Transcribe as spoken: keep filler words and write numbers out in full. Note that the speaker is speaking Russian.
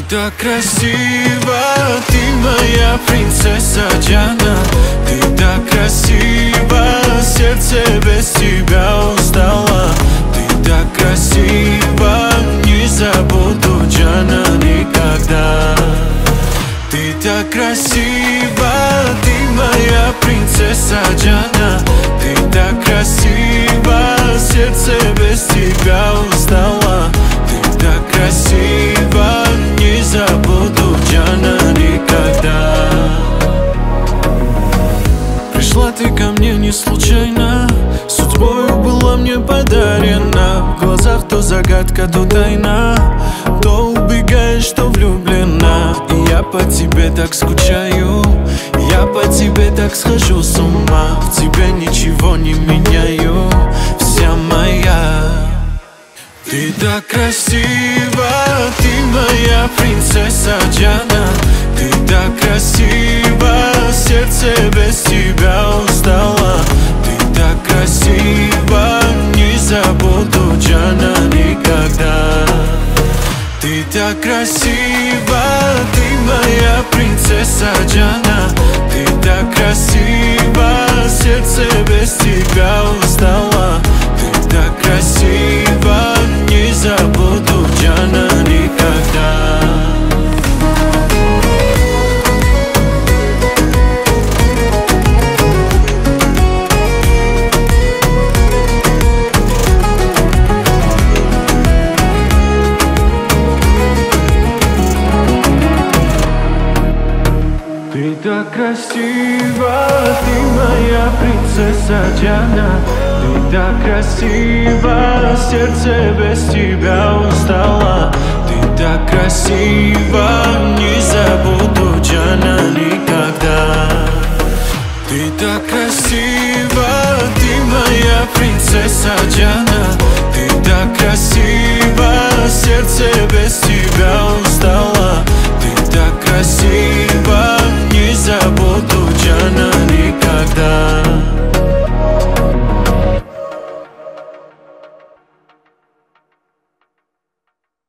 так красива, ты моя принцесса Джана. Ты так красива, сердце без тебя устало. Ты так красива, не забуду, Джана, никогда. Ты так красива, ты моя принцесса Джана. Ты так красива, сердце без тебя устало. Ты так красива, не забуду, Джана, никогда. Пришла ты ко мне не случайно, судьбою была мне подарена. В глазах то загадка, то тайна, то убегаешь, то влюблена. И я по тебе так скучаю, я по тебе так схожу с ума. В тебе ничего не меняю, вся моя. Ты так красива, ты моя принцесса Джана. Ты так красива, сердце без тебя устало. Ты так красива, не забуду, Джана, никогда. Ты так красива, ты моя принцесса Джана. Ты так красива, сердце без тебя устало. Ты так красива, не забуду, Джана, никогда. Ты так красива, ты моя принцесса Джана. Ты так красива, сердце без тебя устало. Ты так красива, не забуду, Джана, никогда. Ты так красива, ты моя принцесса Джана. Ты так красива.